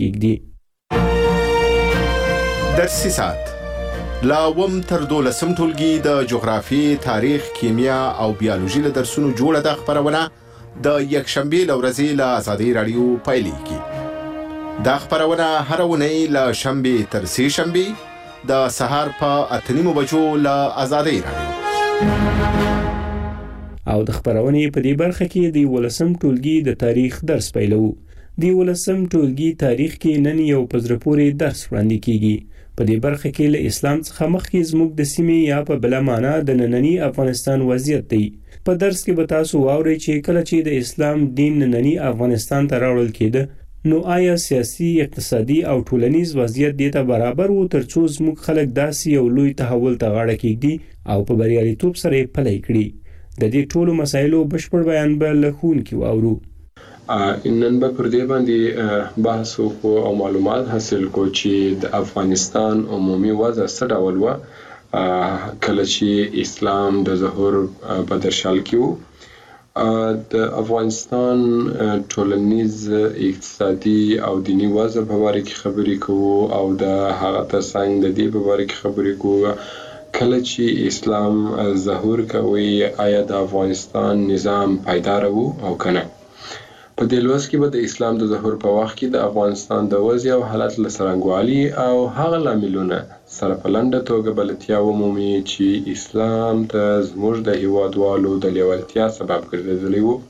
کیږدي. درسي ساعت لا اووم تر دولسم ټولګي د جغرافیې، تاریخ، کیمیا او بیولوژي له درسونو جوړه ده خپرونه د یکشنبې له ورځې له ازادۍ راډیو پیلېږي. دا خپرونه هره اونۍ له شنبې تر سې شنبې د سهار په اته نیمو بجو له ازادۍ راډیو. او د خپرونې په دې برخه کې د یولسم ټولګي د تاریخ درس پیلو. د یولسم ټولګي تاریخ کې نن یو په زړه پورې درس وړاندې کیږي. په دې برخه کې له اسلام څخه مخکې زموږ د سیمې یا په بله معنا د ننني افغانستان وضعیت دی. په درس کې به تاسو واورئ چې کله چې د اسلام دین ننني افغانستان ته راوړل کېده نو آیا سیاسي، اقتصادي او ټولنیز وضعیت دې ته برابر و ترڅو زموږ خلک داسې یو لوی تحول ته غاړه کېږدي او په بریالیتوب سره یې پلی کړي. د دې ټولو مسایلو بشپړ بیان به له ښوونکي واورو. نن به پر دې باندې بحث وکړو او معلومات حاصل کړو چې د افغانستان عمومي وضع څه ډول وه کله چې اسلام د ظهور په درشل کې وو. د افغانستان ټولنیز اقتصادي او دینی وضع په باره کې خبرې کوو او د هغه ترڅنګ د دې په باره کې خبرې کوو کله چې اسلام ظهور کوي آیا د افغانستان نظام پایدار وو او کنه. په دې لوست کې به د اسلام د ظهور په وخت کې د افغانستان د وضع او حالت له څرنګوالي او هغه لاملونه سره په لنډه توګه بلدتیا ومومي چې اسلام ته زموږ د هیوادوالو د لیوالتیا سبب ګرځېدلی وو.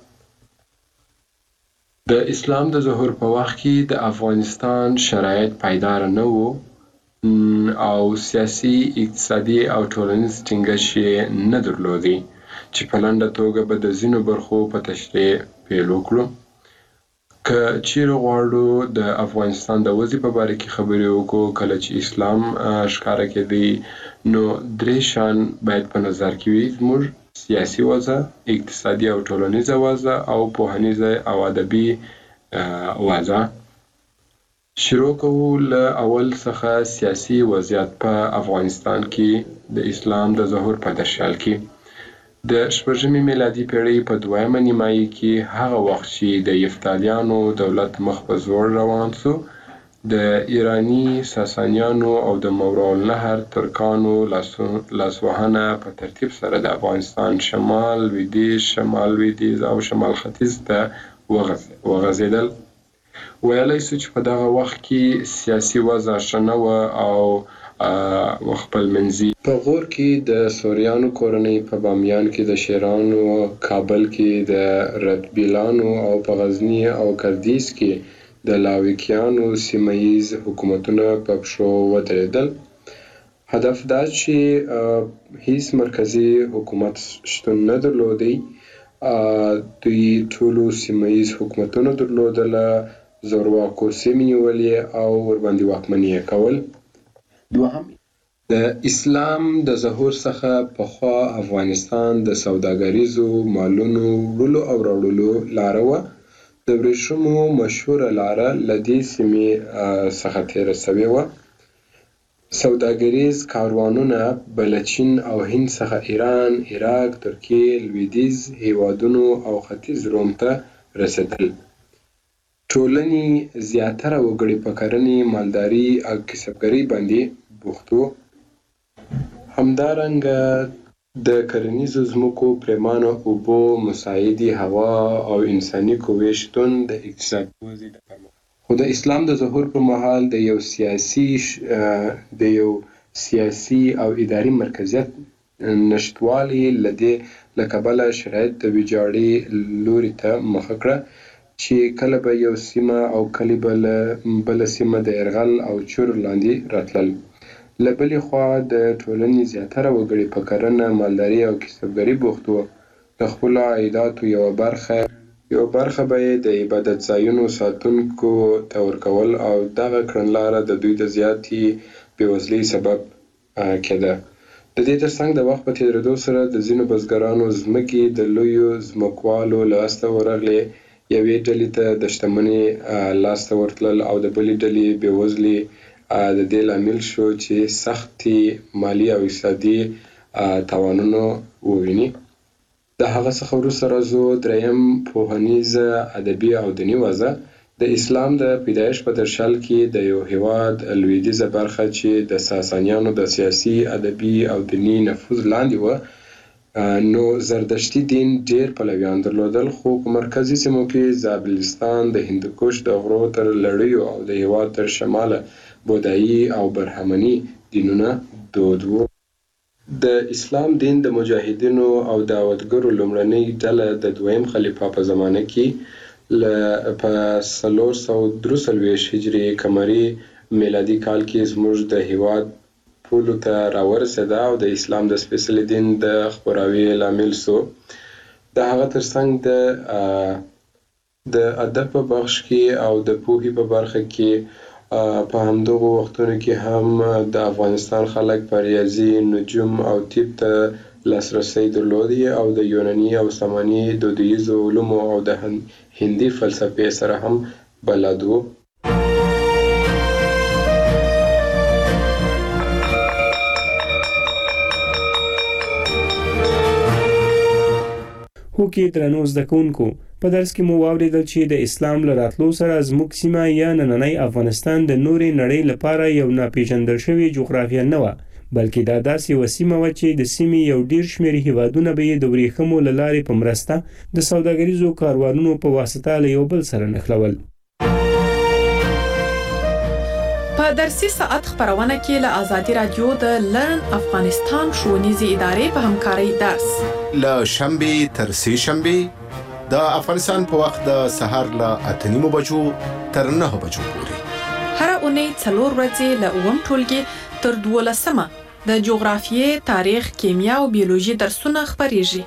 د اسلام د ظهور په وخت کې د افغانستان شرایط پایدار نه وو او سیاسي، اقتصادي او ټولنیز ټینګښت یې نه درلودی چې په لنډه توګه به د ځینو برخو په تشریح پیل وکړو. که چیرې غواړو د افغانستان د وضع په باره کې خبرې وکړو کله چې اسلام ښکاره کېدی نو درې شیان باید په نظر کې وي: زموږ سیاسي وضع، اقتصادي او ټولنیزه وضع او پوهنیزه او ادبي وضع. شروع کوو له اول څخه سیاسي وضعیت په افغانستان کې د اسلام د ظهور په درشل کې. د شپږمې میلادي پیړۍ په دویمه نیمایي کې هغه وخت چې د یفتالیانو دولت مخ په زوړ روان سو د ایرانی ساسانیانو او د ماوراءالنهر ترکانو لاسوهنه په ترتیب سره د افغانستان شمال لویدیځ، شمال لویدیځ او شمال ختیځ ته وغځېدل. ویلی سو چې په دغه وخت کې سیاسي وضع ښه نه وه او خپلمنځي. په غور کې د سوریانو کورنۍ، په بامیان کې د شیرانو، کابل کې د رتبیلانو او په غزني او کردیز کې د لاویکیانو سیمهییز حکومتونه په پښو ودرېدل. هدف دا چې هیڅ مرکزي حکومت شتون نه درلودی. دوی ټولو سیمهییز حکومتونه درلودله، زورواکو سیمې نیولې او ورباندې واکمني یې کول. دوهم، د اسلام د ظهور څخه پخوا افغانستان د سوداګریزو مالونو وړلو او راوړلو لاره وه. د ورېښمو مشهوره لاره له دې سیمې څخه تېره سوې وه. سوداګریز کاروانونه به له چین او هند څخه ایران، عراق، ترکیې، لویدیځ هیوادونو او ختیځ روم ته رسېدل. ټولنې زیاتره وګړي په کرنې، مالداري او کسبګرۍ باندې بوخت وو. همدارنګه د کرنیزو ځمکو پرېمانه اوبو، مساعدې هوا او انساني قوې شتون د اقتصادي وضع د پرمختګ. خو د اسلام د ظهور پر مهال د یو سیاسي د یو سیاسي او اداري مرکزیت نشتوالي له دې له کبله شرایط د ویجاړۍ لوري ته مخه کړه چې کله به یو سیمه او کله به بله سیمه د یرغل او چور لاندې راتلل. له بلې خوا د ټولنې زیاتره وګړي په کرنه، مالداري او کسبګرۍ بوخت وو. د خپلو عایداتو یوه برخه یوه برخه به یې د عبادت ځایونو ساتونکو ته ورکول او دغه کړنلاره د دوی د زیاتې بېوزلۍ سبب کېده. د دې ترڅنګ د وخت په تېرېدو سره د ځینو بزګرانو ځمکې د لویو ځمکوالو لاسته ورغلې. یوې ډلې ته د شتمنۍ لاسته ورتلل او د بلې ډلې بېوزلي د دې لامل شو چې سختې مالي او اقتصادي تاوانونه وویني. د هغه څخه وروسته راځو دریم، پوهنیزه، ادبي او دیني وضع. د اسلام د پیدایښت په درشل کې د یو هیواد لویدیځه برخه چې د ساسانیانو د سیاسي، ادبي او دیني نفوذ لاندې وه نو زردشتي دین ډیر پلویان درلودل. خو په مرکزي سیمو کې زابلستان، د هندوکش د غرو تر لړیو او د هیواد تر شماله بودایي او برهمني دینونه دود وو. د اسلام دین د مجاهدینو او دعوتګرو لومړنۍ ډله د دویم خلیفه په زمانه کې ل په څلور سوه درې څلوېښت هجري قمري میلادي کال کې زموږ د هیواد پولو ته راورسېده او د اسلام د سپېڅلي دین د خپراوي لامل سو. د هغه ترڅنګ د د ادب په بخش کې او د پوهې په برخه کې په همدغو وختونو کې هم د افغانستان خلک په ریاضي، نجوم او طب ته لاسرسی درلودی او د یوناني او ساماني دودیزو علومو او د هندي فلسفې سره هم بلد وو. هو کې درنو زده کوونکو په درس کې مو واورېدل چې د اسلام له راتلو سره زموږ سیمه یا نننی افغانستان د نورې نړۍ لپاره یو ناپېژندل شوې جغرافیه نه وه، بلکې دا داسې یوه سیمه وه چې د سیمې یو ډېر شمېر هیوادونه به یې د ورېښمو له لارې په مرسته د سوداګریزو کاروانونو په واسطه له یو بل سره نښلول. په درسي ساعت خبرونه کې له آزادي رادیو د لرن افغانستان ښوونیزې ادارې په همکارۍ درس له شنبې تر سې شنبې د افغانستان په وخت د سهار له اته نیمو بجو تر نهه بجو پورې هره اونۍ څلور ورځې له اووم ټولګي تر دولسمه د جغرافیې، تاریخ، کیمیا او بیولوژي درسونه خپریږي.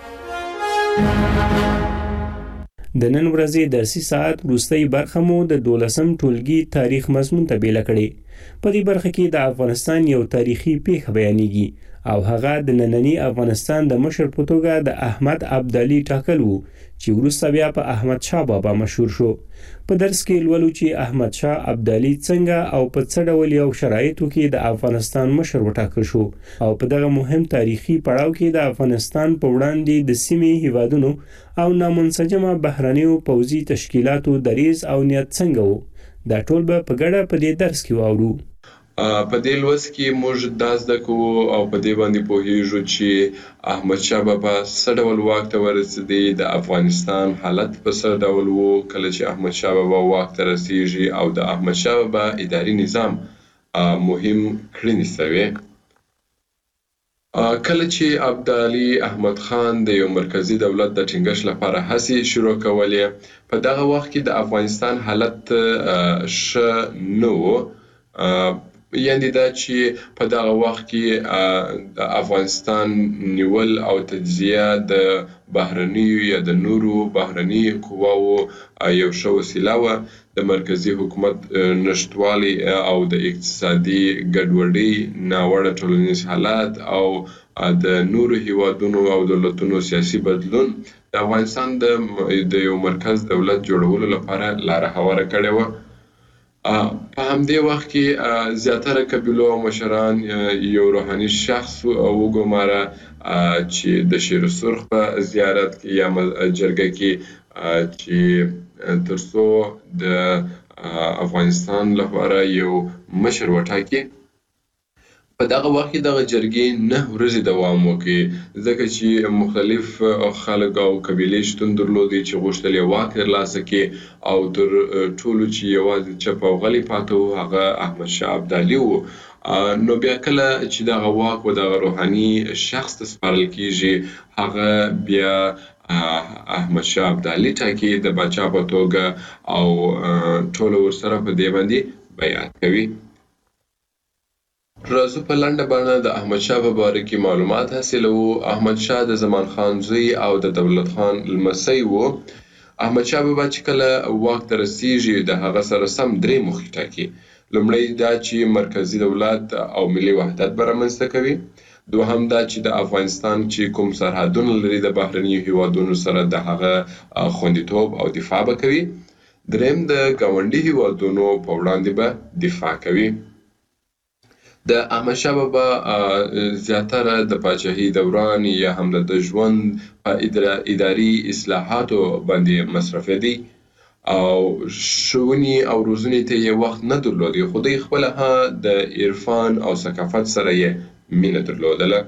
د نن ورځې درسي ساعت وروستۍ برخه مو د دولسم ټولګي تاریخ مضمون ته بیله کړې. په دې برخه کې د افغانستان یو تاریخي پیښه بیانېږي او هغه د نننی افغانستان د مشر په توګه د احمد ابدالي ټاکل وو چې وروسته بیا په احمد شاه بابا مشهور شو. په درس کې لولو چې احمد شاه ابدالي څنګه او په څه ډول یو شرایطو کې د افغانستان مشر وټاکل شو او په دغه مهم تاریخي پړاو کې د افغانستان په وړاندې د سیمې هیوادونو او نامنسجمه بهرنیو پوځي تشکیلاتو دریځ او نیت څنګه وو. دا ټول به په ګډه په دې درس کې واورو. په دې لوست کې موږ دا زده کوو او په دې باندې پوهیږو چې احمد شاه بابا څه ډول واک ته ورسېدی، د افغانستان حالت په څه ډول وو کله چې احمد شاه بابا واک ته رسیږي او د احمد شاه بابا اداري نظام مهم کړنې سوې. کله چې ابدالي احمد خان د یو مرکزی دولت د ټینګښت لپاره هڅې شروع کولې، په دغه وخت کې د افغانستان حالت ښه نه و. یعنې دا چې په دغه وخت کې د افغانستان نیول او تجزیه د بهرنیو یا د نورو بهرني قواو یو ښه وسیله وه. د مرکزي حکومت نشتوالی او د اقتصادي ګډوډۍ، ناوړه ټولنیز حالات او د نورو هیوادونو او دولتونو سیاسي بدلون د افغانستان د یو مرکز دولت جوړولو لپاره لاره هواره کړې وه. په همدې وخت کې زیاتره قبیلو او مشران یو روحاني شخص وګماره چې د شیر سرخ په زیارت کې یا جرګه کې چې ترڅو د افغانستان لپاره یو مشر وټاکي. په دغه وخت کې دغه جرګې نه ورځې دوام وکړي ځکه چې مختلف خلک او قبیلې شتون درلودې چې غوښتل یې واک ترلاسه کړي او تر ټولو چې یوازې چپ او غلی پاته و هغه احمد شاه ابدالي و. نو بیا کله چې دغه واک و دغه روحاني شخص ته سپارل کیږي هغه بیا احمد شاه ابدالي ټاکي د پاچا په توګه او ټول ورسره په دې باندې بیعت کوي. راځو په لنډه بڼه د احمد شاه په باره کې معلومات حاصلوو. احمد شاه د زمان خان زوی او د دولت خان لمسی و. احمد شاه بابا چې کله واک ته رسیږي د هغه سره سم درې موخې ټاکي. لومړی دا چې مرکزي دولت او ملي وحدت به رامنځته کوي. دوهم دا چې د افغانستان چې کوم سرحدونه لري د بهرنیو هیوادونو سره د هغه خوندیتوب او دفاع به کوي. دریم د ګاونډي هیوادونو په وړاندې به دفاع کوي. د احمد شاه بابا زیاتره د پاچاهۍ دوران یا هم د ژوند په اداري اصلاحاتو باندې مصرفېدی او ښوونې او روزنې ته یې وخت نه درلودی، خو دوی خپله د عرفان او ثقافت سره یې مینه درلودله.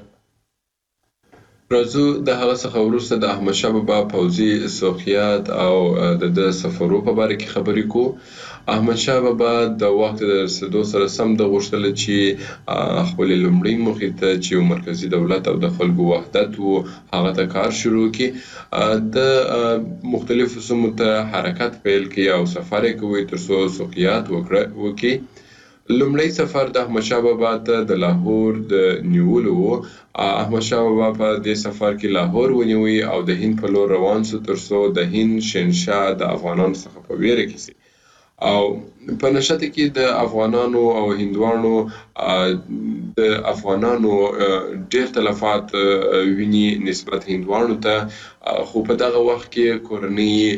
راځو د هغه څخه وروسته د احمد شاه بابا پوځي سوقیات او د د سفرو په باره کې خبرې کوو. احمد شاه بابا د واک ته د رسېدو سره سم د غوښتل چې خپلې لومړۍ موخې ته چې یو مرکزي دولت او د خلکو وحدت و هغه ته کار شروع کړي. د مختلفو سیمو ته حرکت پیل کړي او سفر یې کوي تر څو سوقیات وکړي. لومړی سفر د احمد شاه بابا ته د لاهور د نیولو و. احمد شاه بابا په دې سفر کې لاهور ونیوي او د هند په لور روان سو تر څو د هند شهنشاه د افغانانو څخه په ویره کې سي او په نشته کې د افغانانو او هندوانو د افغانانو ډېر تلفات ویني نسبت هندوانو ته. خو په دغه وخت کې کورنۍ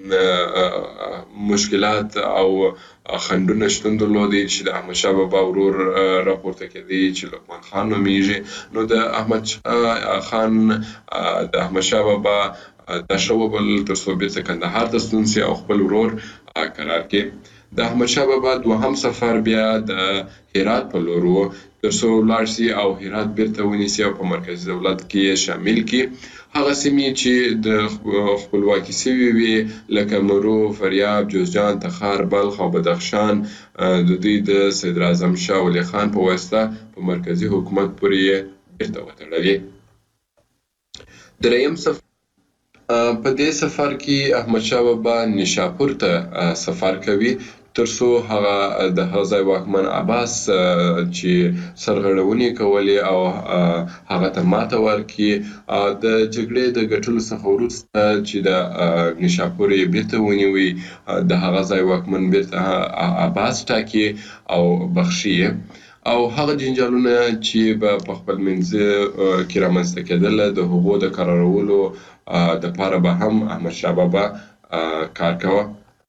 مشکلات او خنډونه شتون درلودي چې د احمد شاه بابا ورور راپورته کېدی چې لقمان خان نومیږي. نو د احمد خان د احمد شاه بابا نشه وبلل تر څو بیرته کندهار ته ستون سي او خپل ورور قرار کړي. د احمدشاه بابا دوهم سفر بیا د هرات په لور و تر څو ولاړ سي او هرات بیرته ونیسي او په مرکزي دولت کې شامل کړي. هغه سیمې چې د خپلواکي سوي وي لکه مرو، فریاب، جوزجان، تخار، بلخ او بدخشان د دوی د صدر اعظم شاه ولي خان په واسطه په مرکزي حکومت پورې بیرته وتړلې. دریم سفر په دې سفر کې احمدشاه بابا نیشاپور ته سفر کوي تر څو هغه د هغه ځای واکمن عباس چې سرغړونې کولې او هغه ته ماته ورکړي د جګړې د ګټلو څخه وروسته چې د نیشاپور یې بیرته ونیوي د هغه ځای واکمن بیرته عباس ټاکي او بخښي او هغه جنجالونه چې به په خپل منځ کې رامنځته کېدل د هغو د قرارولو د پاره به هم احمدشاه بابا کار کوه.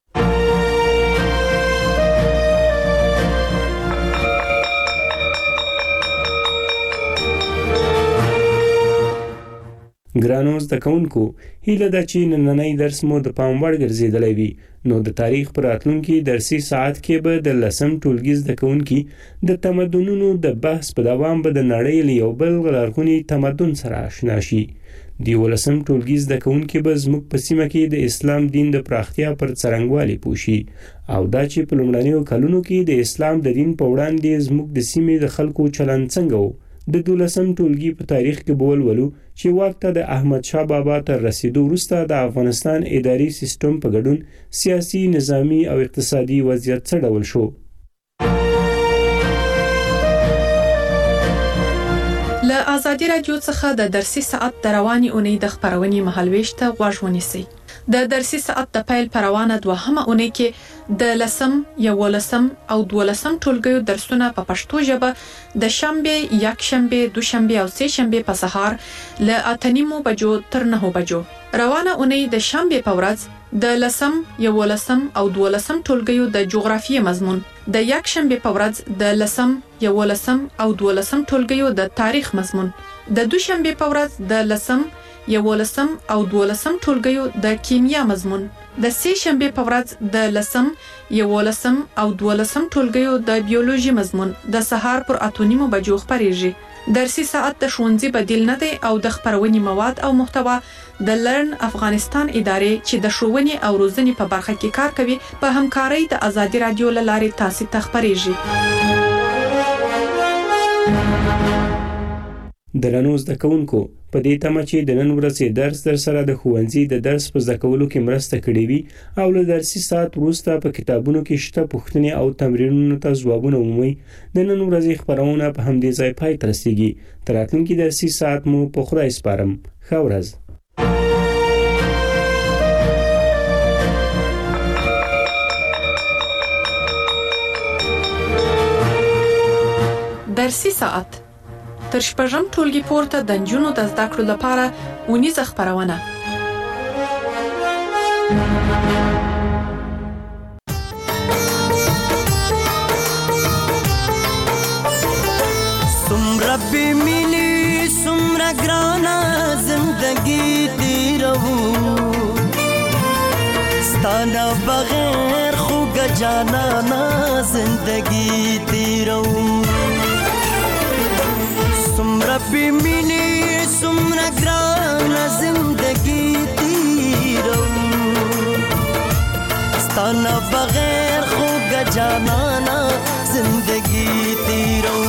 ګرانو زده کوونکو، هیله ده چې نننی درس مو د پام وړ ګرځېدلی وي. نو د تاریخ په راتلونکي درسي ساعت کې به د لسم ټولګي زده کوونکي د تمدنونو د بحث په دوام به د نړۍ له یو بل لرغوني تمدن سره اشنا شي. د یولسم ټولګي زده کوونکي به زموږ په سیمه کې د اسلام دین د پراختیا پر څرنګوالي پوه شي او دا چې په لومړنیو کلونو کې د اسلام د دین په وړاندې زموږ د سیمې د خلکو چلند څنګه و. د دولسم ټولګي په تاریخ کې به ولولو چې واک ته د احمدشاه بابا تر رسیدو وروسته د افغانستان اداري سیستم په ګډون سیاسي، نظامي او اقتصادي وضعیت څه ډول شو. له ازادي راډیو څخه د درسي ساعت د رواني اونۍ د خپرونې مهالویش ته غوږ ونیسئ. د درسي ساعت د پیل پر روانه دوهمه اونۍ کې د لسم، یولسم او دولسم ټولګیو درسونه په پښتو ژبه د شنبه، یکشنبه، دوشنبه او سه شنبه په سهار له اته نیمو بجو تر نهو بجو. روانه اونۍ د شنبه په ورځ د لسم، یولسم او دولسم ټولګیو د جغرافیې مضمون، د یکشنبه په ورځ د لسم، یولسم او دولسم ټولګیو د تاریخ مضمون، د دوشنبه په ورځ د لسم، یولسم او دولسم ټولګیو د کیمیا مضمون، د سه شنبه په ورځ د لسم، یولسم او دولسم ټولګیو د بیولوژي مضمون د سهار پر اته نیمو بجو خپریږي. درسي ساعت د ښوونځي بدیل نه دی او د خپرونې مواد او محتوا د لرن افغانستان ادارې چې د ښوونې او روزنې په برخه کې کار کوي په همکارۍ د ازادي راډیو له لارې تاسو ته خپریږي. درنو زده کوونکو، په دې تمه چې د نن ورځې درس در سره د ښوونځي د درس په زده کولو کې مرسته کړې وي او له درسي ساعت وروسته په کتابونو کې شته پوښتنې او تمرینونو ته ځوابونه ومومئ. د نن ورځې خپرونه په همدې ځای پای ته رسیږي. تر راتلونکي درسي ساعت مو په خدای سپارم. ښه ورځ. درسي ساعت تر شپږم ټولګي پورته د نجونو د زده کړو لپاره اونیزه خپرونه. سمره بې مینې سمره ګرانه زندګي تېروو، ستا نه بغیر خوږه جانانه زندګي تېروو. سمره بې مینې سمره ګرانه زندګي تېروو، ستا نه بغیر خوږه جانانه زندګي تېروو.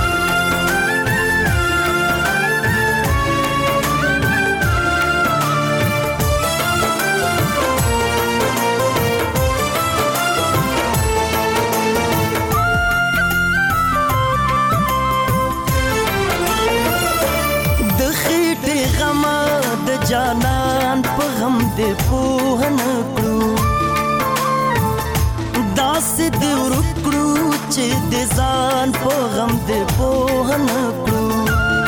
جانان په غم دې پوه نه کړو، داسې دې ورک کړو چې د ځان په غم دې پوه نه کړو.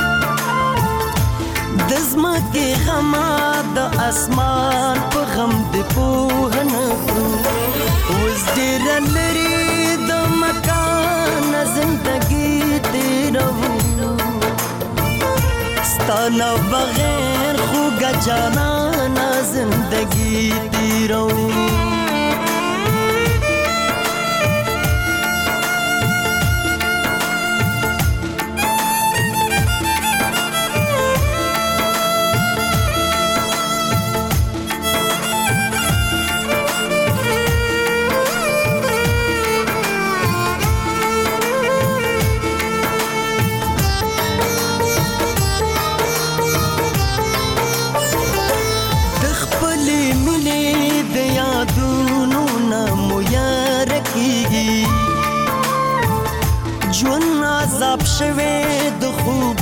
د ځمکې غمه د اسمان په غم دې پوه نه کړو. اوس ډېره لرې د مکان زندګي تېروو، ستا نه بغیر خوږه جانانا زندگی تیرو شوه د خوب